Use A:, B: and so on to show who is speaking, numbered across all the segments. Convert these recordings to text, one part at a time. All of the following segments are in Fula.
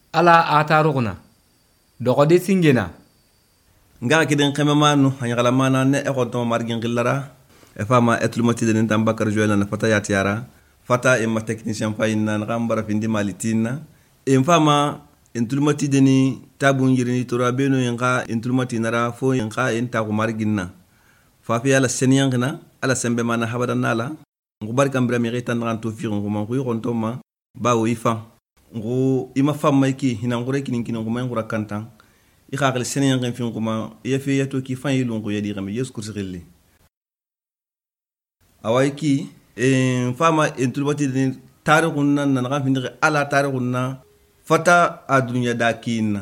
A: ala atarugna dogode singena
B: nga kiden khemamanu hanyala mana ne e gonto margin gillara e fama etlumati den tambakar joyla na fata yatiara fata e ma technicien fayna na gambara findi malitina e fama entulmati deni tabun yirini tora beno yanga entulmati nara fo yanga enta ko marginna fa fi ala senyangna ala sembe mana habada nala ngubar kambira mi retan ran to fi nguma ko gonto ma bawo ifa ngo ima fam mayki hinangure kinin nguma ngura kantan i xaxal senen ngam fi nguma yefe yato ki fan yilun ko yadi ngam yes kursi xilli away ki fama entulbati den tarikhun nan nan ngam fi ala tarikhun na fata a dunya da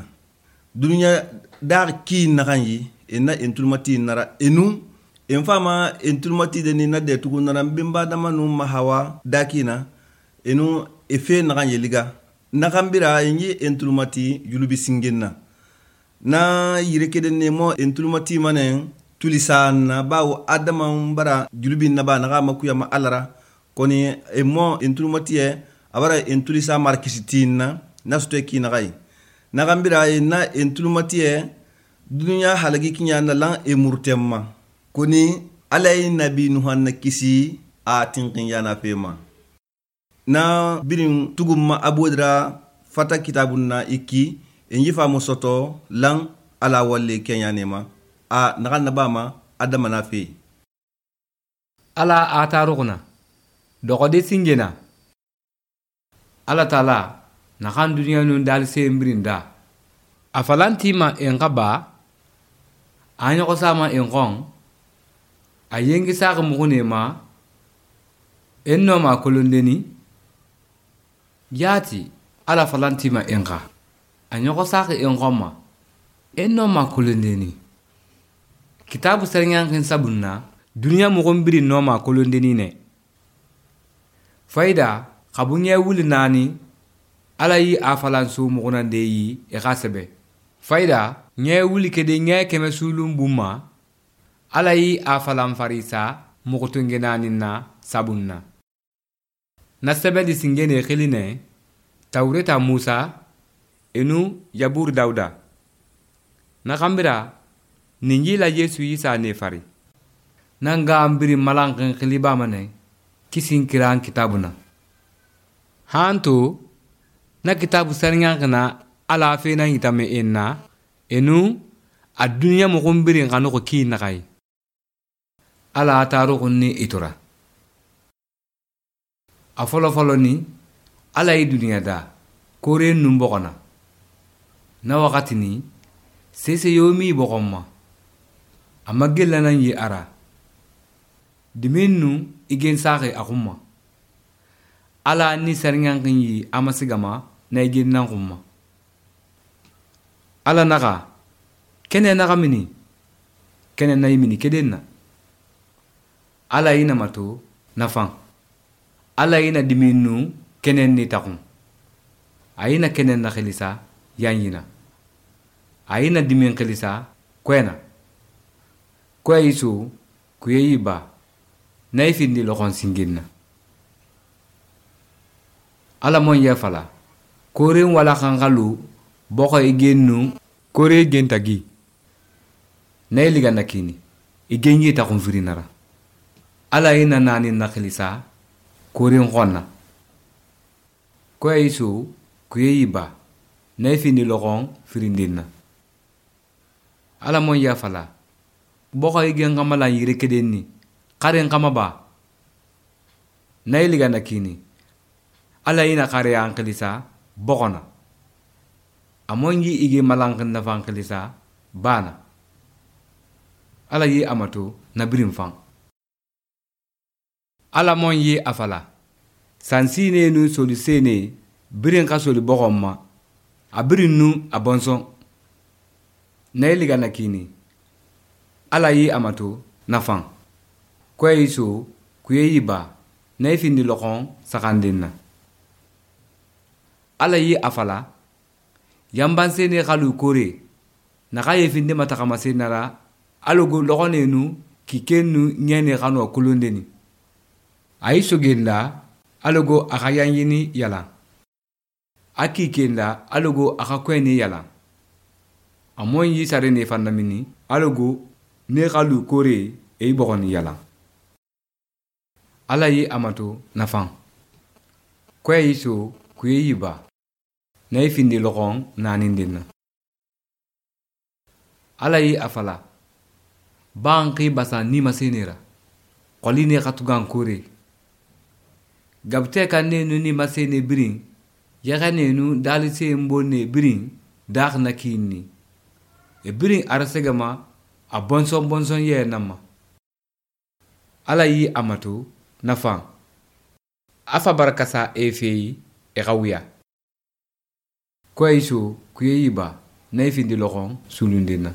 B: kin kanyi ena entulmati nara enu en fama entulmati den na de tugun nan bimba damanu mahawa dakina enu efe na kanyi liga nakambira yengi entulmati yulubi singenna na yirekede nemo entulmati manen tulisana bawo adama mbara yulubi naba na ma kuyama alara koni emo entulmati e abara entulisa markisitina nasto kina gai nakambira na entulmati e dunya halagi kinya na lan emurtemma koni alay nabi nuhanna kisi a tinkin yana fema na birin tugumma abodra fata kitabun na iki enyi famu soto lang ala walle kenya nema a nagal na bama adama na fe
A: ala atarugna dogode singena ala tala na kan duniya nun dal sembrinda afalantima engaba anya ko sama engon ayengi saka mugune ma enno ma kolondeni yati ala falantima enga anyoko saka engoma enno ma kolondeni kitabu sernyang sabunna dunya mo gombiri no ma kolondeni ne faida kabunya wuli nani ala yi afalanso mo gonande yi e gasebe faida nye wuli kede nye keme sulum buma ala yi afalan farisa mo gotungenani na sabunna na sebedi singene khiline tawreta Musa enu yabur Dauda na kambira ninji la Yesu Isa ne fari nanga ambiri malankan khiliba mane kisin kiran kitabuna hanto na kitabu sarnyankana ala fe na hitame enna enu adunya mo gombiri ngano ko ki nakai ala taru kunni itura afolo ni ala yi dunia da kore numbokona na wakati ni sese yomi bokoma amagela nan yi ara diminu igen saxe akuma ala ni sarnyankin yi amasigama na igen nan kuma ala naka kene naka mini kene na yimini kedenna ala yi namato nafan ala ina diminu kenen ni takum ayina kenen na khelisa yanyina ayina dimin khelisa kwena kweyisu kuyeyiba naifindi lokon singinna ala mon ya fala kore wala kangalu boko igennu kore gentagi nailiga nakini igenyi takum firinara ala ina nani na khelisa korin khonna ko yisu kuyiba naifindi lokon firindina ala mon ya fala boko igen kamala yire kedenni karen kama ba nailiga nakini ala ina kare anklisa bokona amongi ige malankan na fanklisa bana ala yi amato na birim fang ala mon yi afala sansine nu soli sene birin ka soli bogomma abirin nu abonson nailiga nakini ala yi amato nafan kweyiso kuyeyiba naifindi lokon sakandinna ala yi afala yambansene kalu kore naka yefinde matakama senara alogo lokonenu kikenu nyene kano kulondeni ayi sogenda alogo akayanyini yala aki kenda alogo aka kweni yala amon yi sare ne fandamini alogo ne kalu kore e bogoni yala ala yi amato nafan kwe yiso kuye yiba na ifindi logon nanindina ala yi afala banki basa ni masenera qoline khatugan kore gabte kan ne ni masene birin yagane nu dalise mbone birin dak nakini e birin arasegama a bonson ye nama ala yi amato nafan afa barakasa efeyi e gawiya ko iso kuyiba na ifindi logon sulundina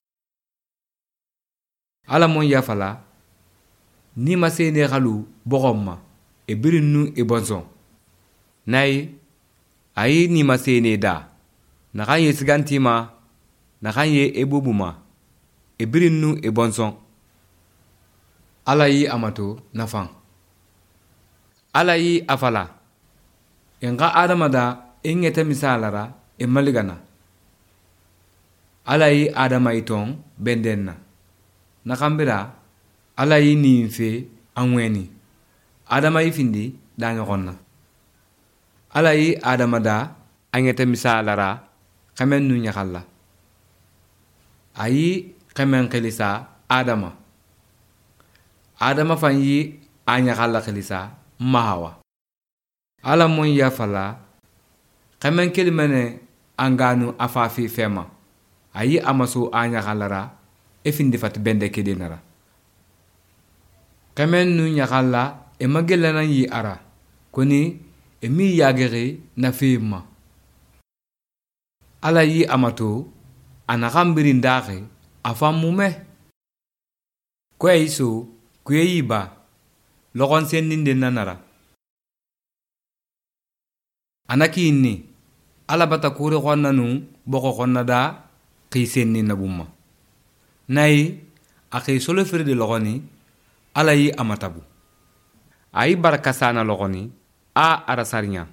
A: ala mon yafala ni masene galu bogomma e birin nu e bonson nay ayi ni masene da na kanye sigantima na kanye e bobuma e birin nu e bonson ala yi amato nafan ala yi afala enga adama da ingete misalara e maligana ala yi adama iton bendenna nakambira ala yi nimfe anweni adama ifindi da nyogonna ala yi adama da angete misalara kamen nu nyakalla ayi kamen khelisa adama fanyi anyakalla khelisa mahawa ala mon yafala kamen kelimene anganu afafi fema ayi amaso anyakalara efindi fat bende kedenara kamen nu nyakalla e magellana yi ara koni e mi yagere na fema ala yi amato anakambiri ndake afamume kwe iso kwe yiba logon seninde nanara anaki inni ala bata kure khonna nu boko khonna da qisenni nabumma nay akhi solo firde logoni ala yi amatabu ay barakasana logoni a arasarinya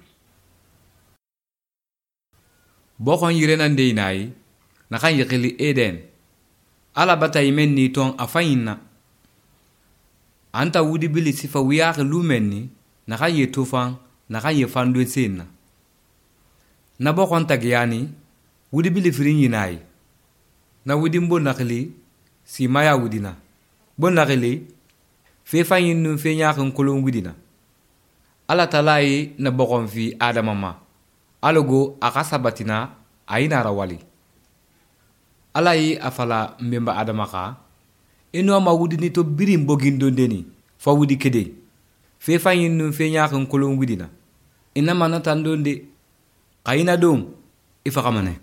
A: boko yirena ndeynayi naka yikili eden ala bata yimenni ton afayinna anta wudi bili sifa wiyaxe lumenni naka ye tofan naka ye fandwe senna na bokon tagyani wudi bili firin yinayi na wudi mbo nakili si maya wudina bon nakili fe fanyin nu fe nyaxin kolon wudina ala talayi na bokon fi adama ma alogo aka sabatina ayina rawali ala yi afala mbemba adama ka ino ma wudi ni to birim bogindo ndeni fa wudi kede fe fanyin nu fe nyaxin kolon wudina ina manata ndonde kayina dom ifa kamane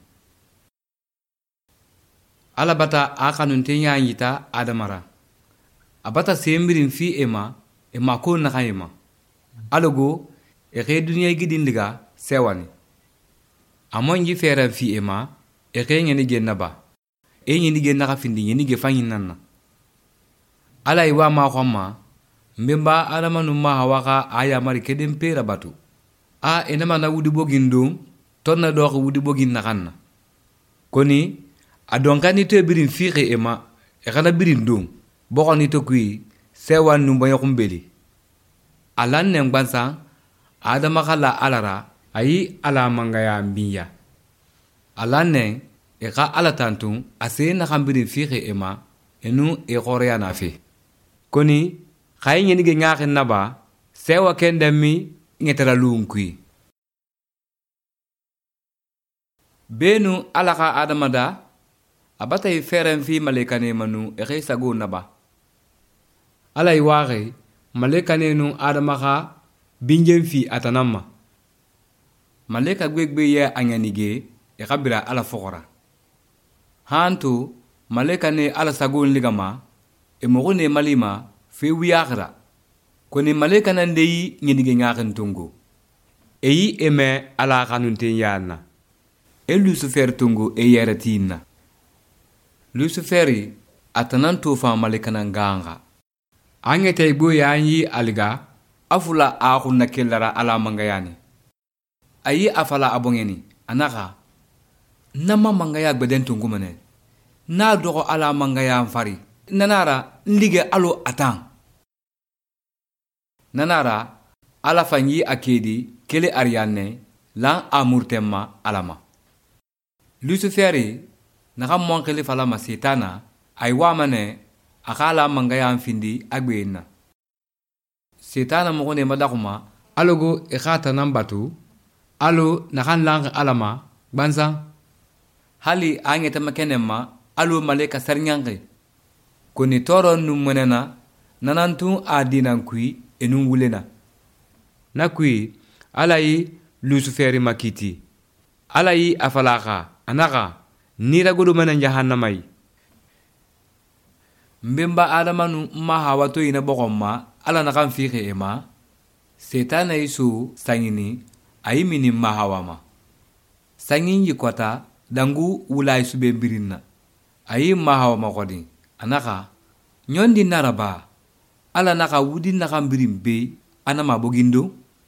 A: ala bata akanun te nyanyita adamara abata sembirin fi ema ko na kayema alogo e ke dunya gidin liga sewani amon yi fera fi ema e ke ngeni gennaba e ngeni genna ka findi ngeni ge fanyin nanna ala iwa ma khoma mbemba adama nu ma hawaka aya mari kedem pera batu a enama na wudi bogindo tonna do ko wudi bogin nakanna koni adonkani to birin fiqe ema e kana birin dum bokoni to kui sewan nu bayo kumbeli alan ne ngbansa adama kala alara ayi ala mangaya mbiya alan ne e ka ala tantu ase na kambirin fiqe ema enu e khoreya na fi koni khay ngeni ge ngaaxin naba sewa kendemi ngetara lunkui benu alaka adamada abatay feren fi malekane manu e xey sago naba alay waxe malekane nu adamaka binjem fi atanama maleka gwegbe ye anyanige e xabira ala fokora hanto malekane ala sago ligama e mogone malima fe wiyaxra koni malekana ndeyi ngedige ngaxen tungo eyi eme ala xanunte yana e Lucifer tungo e yeratina Luciferi atanan tofa malekana nganga angete bo yanyi aliga afula axu nakelara ala mangayani ayi afala abongeni anaka nama mangaya gbeden tungumene na dogo ala mangaya fari nanara nlige alo atan nanara ala fanyi akedi kele ariane lan amurtemma alama luciferi naga monkele falama setana ay wamane akala mangaya findi agbeena setana mo ne madakuma alogo ikhata nambatu alo nakan lang alama banza hali angeta makenema alo maleka sarnyange koni toro numenena nanantu adinan kui enun wulena na kui alayi luciferi makiti alayi afalaka anaka nira gudu mena jahannamai mbemba adamanu ma hawato ina bogomma ala nakan fixe ema setana isu sangini ayi mini ma hawama sangin yikwata dangu wulay sube birinna ayi ma hawama kodi anaka nyondi naraba ala naka wudi naka birin be anama bogindo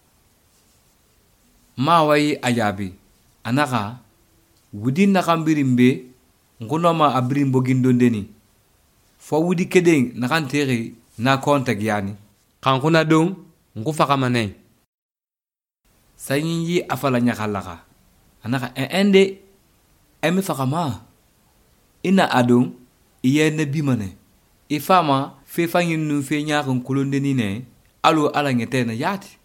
A: ma wayi ajabi anaka wudi naka birin be ngunoma abirin bogindo ndeni fo wudi kedeng nakan tere na kontak yani kankuna dong ngu fakamane sanyin yi afala nyakalaka anaka ende emi fakama ina adong iye ne bimane ifama fe fangin nu fe nyakon kulondeni ne alo ala ngete na yati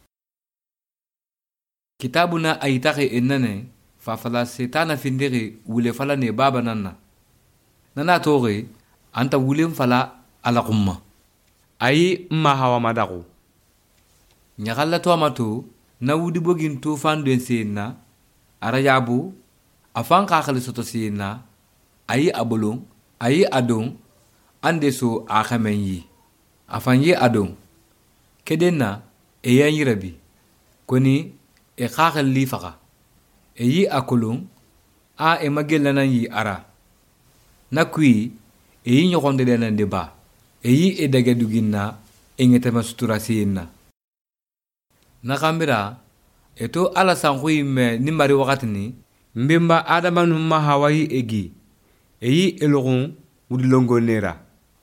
A: kitabuna ayitake enane fa fala setana findiri wule fala ne baba nanna nana tore anta wule fala ala kumma ayi ma hawa madaku nyakalla to amato na wudi bogin to fanden senna arayabu afan ka khali soto senna ayi abolon ayi adon ande so akhamen yi afan yi adon kedenna e yan rabi koni e khakhal li faqa e yi akolon a e magella nan yi ara nakui e yi nyokonde denan de ba e yi e daga duginna e ngetama sutura senna nakambira eto ala sankhui me nimari wakatini mbimba adama numma hawaii egi eyi elogun wudilongo nera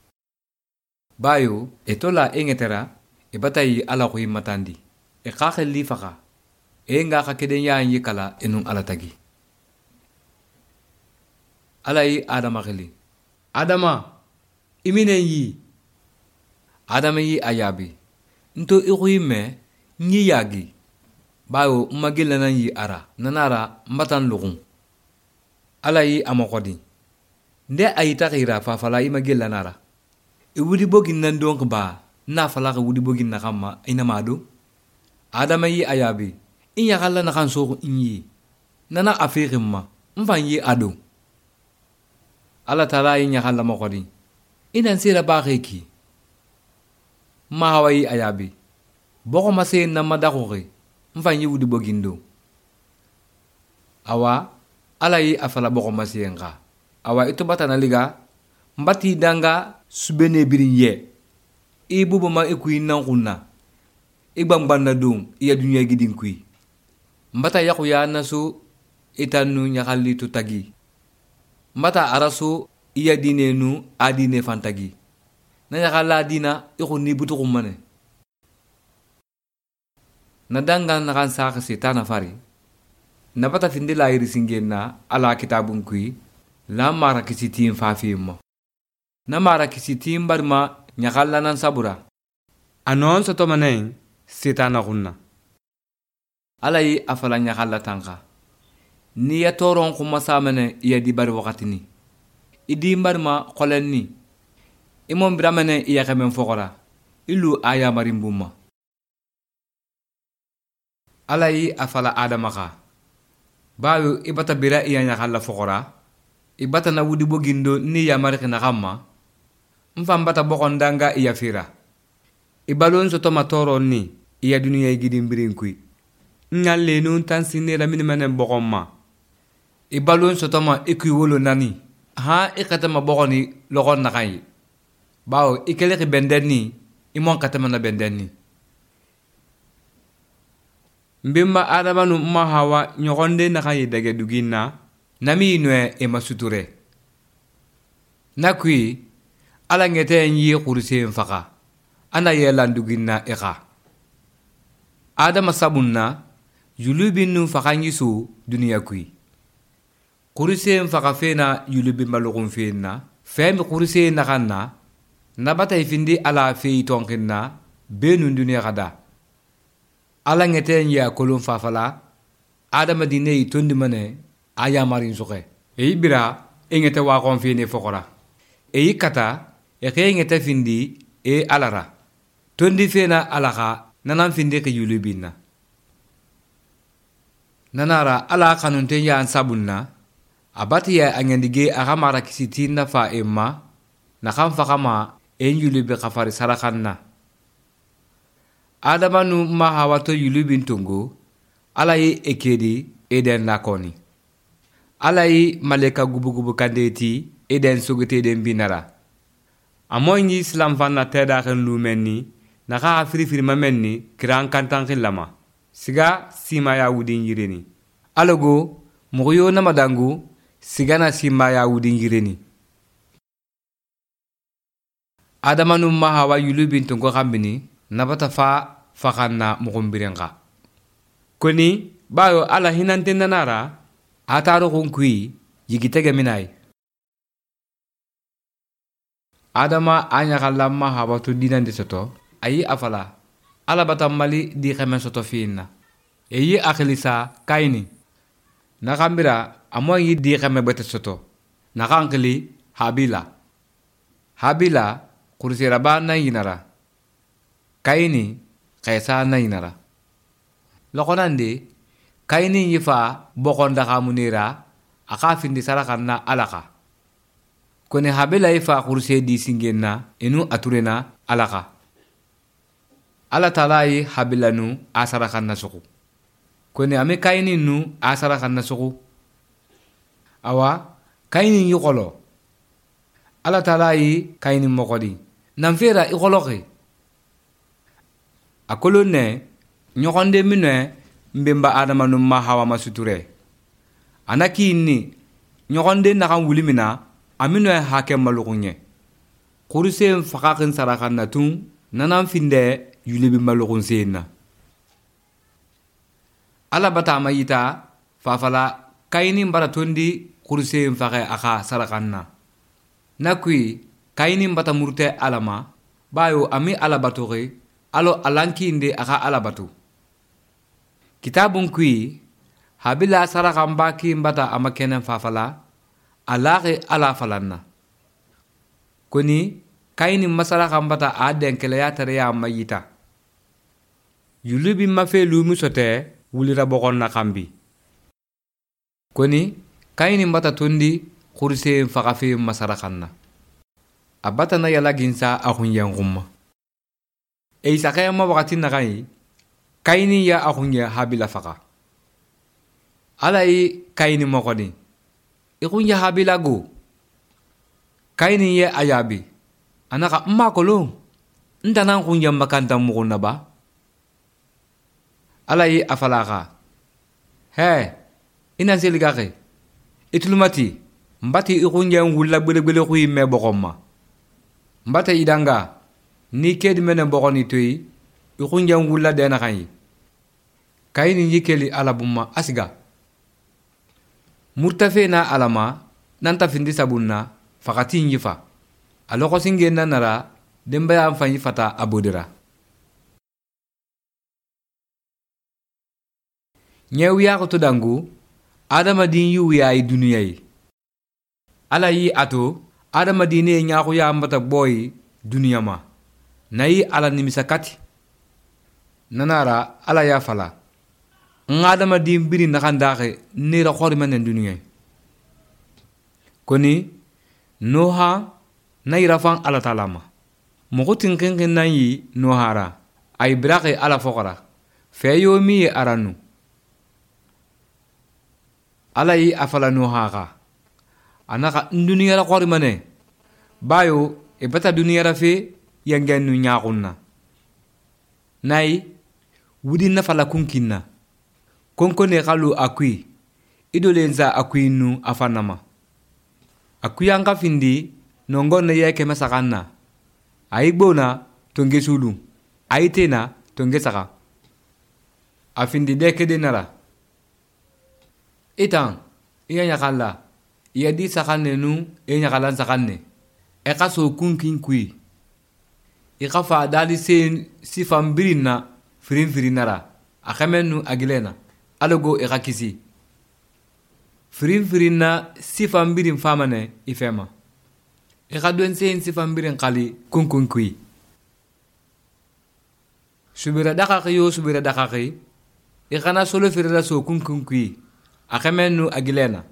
A: bayo eto la engetera e batayi ala kui matandi e kakhel li faka e nga kakeden yaanyi kala enun ala tagi alayi adama khili adama iminen yi adama yi ayabi nto ikhui me nyi yagi bayo magilla nan yi ara nanara mbatan lugun alayi amakodi nde ayita khira fa fala yi magilla nara e wudi bogin nan donc ba na fala ka wudi bogin na kama ina mado adama yi ayabi in ya kala na kan so inyi nana afiqimma mfan yi ado ala tala yi nya kala makodi inan sira ba kheki ma hawayi ayabi boko mase na madakore mfanyi wudi bogindo awa alayi afala boko mase nga awa ito bata na liga mbati danga subene birinye ibubo ma ekuyi nankunna igbangbanna dum iya dunya gidin kui mbata yaku ya naso itanu nyakali to tagi mbata araso iya dinenu adine fantagi na yakala dina iko ni butu kumane na danga na kan saka setana fari na bata finde la iri singenna ala kitabun kui la mara kisitim fafimo na mara kisitim barma nyakalla nan sabura anon soto manen setana kunna alayi afala nyakalla tanka ni ya toron kuma samane iya di bari wakatini idi barma qolenni imon bramane iya kamen fokora ilu aya marimbuma alayi afala adamaka bayo ibata bira iya nyakalla fokora ibata na wudi bogindo ni ya marike na kama mfambata bokondanga iya fira ibalon soto matoro ni iya dunia igidin birinkui nyalle nun tansine la minimane bokomma ibalon soto ma ikui wolo nani ha ikatama bokoni logon nakai bawo ikele ki bendenni imon katama na bendenni mbimba adama nu ma hawa nyogonde na kan yedage duginna nami nwe e masuture nakui ala ngete nyi kurse mfaka ana yelan duginna eka adama sabunna yulubin nu faka nyisu duniya kui kurse mfaka fena yulubin malukun fena femi kurse nakanna nabata ifindi ala fei tonkinna benu duniya kada ala ngete nya kolon fafala adama dine itondi mane aya marin suke e bira ngete wa kon fene fokora e kata e ngete findi e alara tondi fena alaka nanan findi ke yulubinna nanara ala kanunte ya ansabunna abati ya angendige agamara kisitina fa emma na kan fakama en yulubi khafari sarakanna adama nu ma hawato yulubin tungo ala yi ekedi eden lakoni ala yi maleka gubugubu kandeti eden sogete den binara amoyi islam fanna teda kan lumenni na ka firifiri mamenni kiran kantan khilama siga sima ya wudin yireni alago mugoyo na madangu siga na sima ya wudin yireni adama nu ma hawa yulubin tungo kambini nabata fa fakanna mugumbirenga koni bayo ala hinante nanara ataro kunkui yigitege minai adama anya kallamma habatu dinande soto ayi afala ala batamali di khamen soto finna eyi akhlisa kaini nakambira amoyi di khame bete soto nakankli habila kursira ba na yinara kaini kaisa na yinara lokonande kaini yifa bokonda kamunira aka findi sarakanna alaka kone habila yifa kurse di singenna enu aturena alaka ala talayi habila nu asarakanna suku kone ame kaini nu asarakanna suku awa kaini yikolo ala talayi kaini mokodi nanfera ikoloke akolone nyokonde minwe mbemba adama nu ma hawa masuture anaki ni nyokonde nakan wulimina aminwe hake malukunye kurse fakakin sarakan natun nanan finde yulibi malukun sena ala bata mayita fafala kaini mbaratondi kurse mfake aka sarakanna nakui kaini mbata murte alama bayo ami alabatoke alo alankinde aka alabatu kitabun kui habila sarakan baki mbata amakenen fafala alake ala falanna koni kaini masarakan bata aden kele ya tare ya mayita yulubi mafe lumi sote wulira bokon na kambi koni kaini mbata tondi kurse fakafe masarakanna abata na yala ginsa akhunyan gumma e sakaya ma wakati na kai kaini ya akhunya habila faka alai kaini mokodi ikunya habila go kaini ya ayabi anaka makolo ndana kunya makanta mukuna ba alai afalaka he ina seligake itulumati mbati ikunya ngulla bele kuyi me bokoma mbata idanga ni kedi menen bokoni toyi ikunya ngulla dena kai kaini yikeli alabumma asiga murtafena alama nanta findi sabunna fakati nyifa aloko singenna nara demba ya fanyi fata abodira nyewiya ko todangu adama din yuya yi duniyai ala yi ato adama dine nyaako ya mbata boy duniyama nayi ala nimisakati nanara ala ya fala ngadama din biri nakandake nira khori manen duniyai koni noha naira fan ala talama mogotin kenken nayi nohara ay brake ala fokara feyo mi aranu ala yi afala nohaka anaka duniya la khori manen bayo e bata duniya ra fe yangen nu nyaakunna nay wudi na fala kunkinna konkone xalu akui idolenza akui nu afanama akui anga findi nongon ye keme sakanna aigbona tonge sulu aitena tonge saka afindi dekede nala itan iya nyakalla iya di sakanne nu iya nyakalan sakanne kaso kunkin kui ikafa dali sen sifam birinna firin nara akamenu agilena alogo ikakisi firin na sifam birin famane ifema ikadwen sen sifam birin kali kunkun kui subira dakaki ikana solo firira so kunkun kui akamenu agilena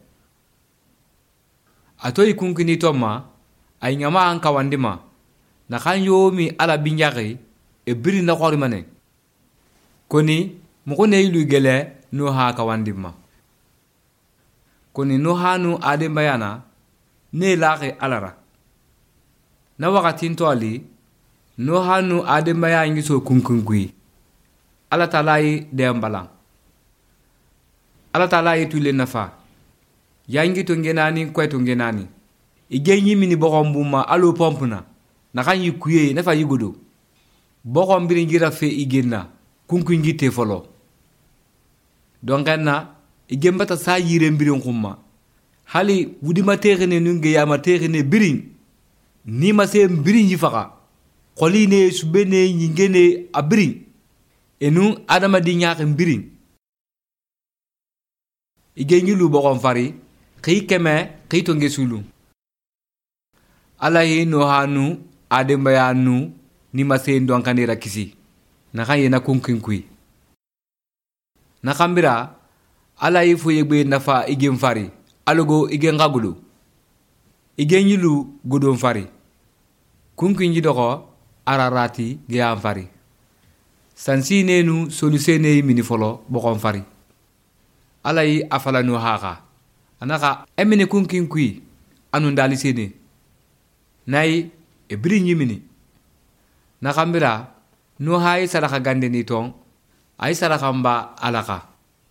A: atoy kunkini toma ay ngama an kawandima na kan yomi ala binjaki e biri na khori mane koni mo ne ilu gele no ha kawandima koni no hanu ade bayana ne laqi alara na wakatin to ali no hanu ade baya ngi so kunkungui ala talai dembala ala talai tule nafa yangi to ngenani ko to ngenani igenyi mini bokombuma alo pompuna na kan yikuye na fa yugodo bokom biri ngira fe igenna kunku ngite folo donganna igembata sa yire mbirin kumma hali wudima tegene nunge ya ma tegene birin ni ma se mbirin yifaka qoline subene nyingene abirin enu adama di nyaake mbirin igenyi lu bokom fari ki keme ki to ngesulu alahi no hanu adembayanu ni mase ndonkanira kisi na kan yena kunkinkui na kambira alahi fo yegbe nafa igem fari alogo igen gagulo igen yilu godon fari kunkinji doko ararati gyan fari sansi nenu solusene mini folo bokon fari alahi afala no haga anaka emene kunkinkui anu ndali sene nay e biri nyimini na kambira no hay saraka gande ni ton ay saraka mba alaka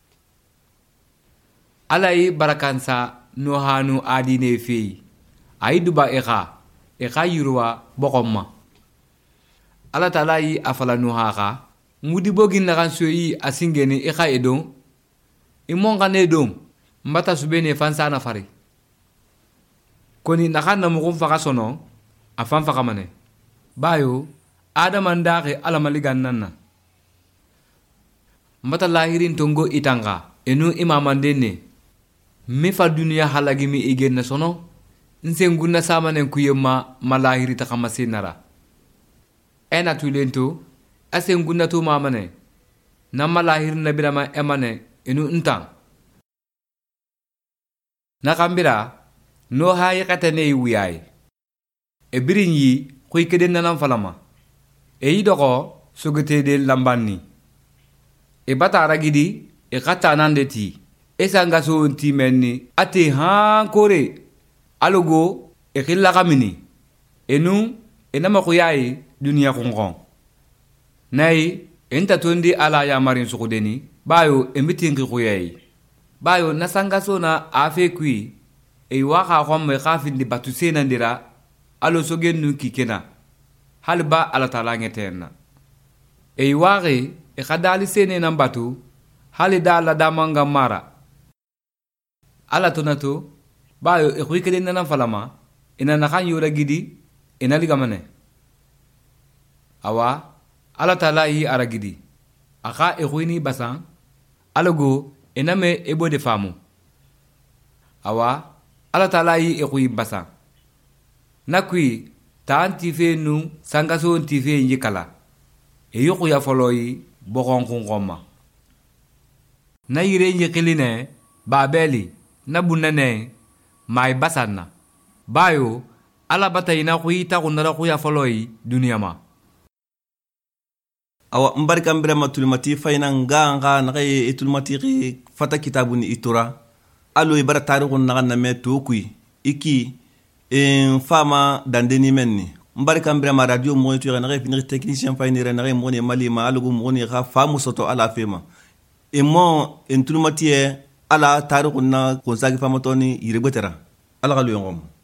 A: alay barakansa no hanu adine fi ay duba eka yurwa bokomma ala talai afala no haka mudi bogin na kanso yi asingeni eka edon imonga ne dom mbata subene fansa na fari koni nakana mugun faka sono afan faka mane bayo adama ndake ala maligan nanna mbata lahirin tongo itanga enu imamandene me fa dunya halagi mi igen sono nsenguna samanen kuyema malahiri takamase nara ena tulento asenguna to mamane na malahir nabirama emane enu ntang nakambira no hayi katane wiyai e birin yi koy keden nanan falama e yidoko sogete de lambanni e batara gidi e katanande ti e sanga so nti menni ate ha kore alogo e khilla kamini enu enama ko yayi dunia kongon nay enta tondi ala ya marin sukudeni bayo e mitingi ko yayi bayo nasanga so na afe kui e waka khomme khafindi batu senandira alo sogennu kikena halba ala taala ngetenna e wari e khadali sene nan batu hali dala damanga mara ala tonato bayo e khikede nan falama ina na kan yura gidi ina ligamane awa ala taala yi aragidi aka e khini basan alago ename ebo de famu awa ala taala yi e kui basan nakui tanti fe nu sangaso ntife yikala e yoku ya foloi bokon kongoma na yire yikiline babeli na bunane mai basanna bayo ala batayina kui ta kunara ku ya foloi duniyama
B: awa mbarika mbira matulmati fayna nganga na kay itulmati fata kitabuni itura alo ibara tarikhun na na meto kui iki en fama dandeni menni mbarika mbira ma radio mo tu na finir technicien fayni re na mo ne mali ma alugo mo ne kha famu soto ala fema mo en tulmati ala tarikhun na konsagi famatoni yirebetera ala galu yongom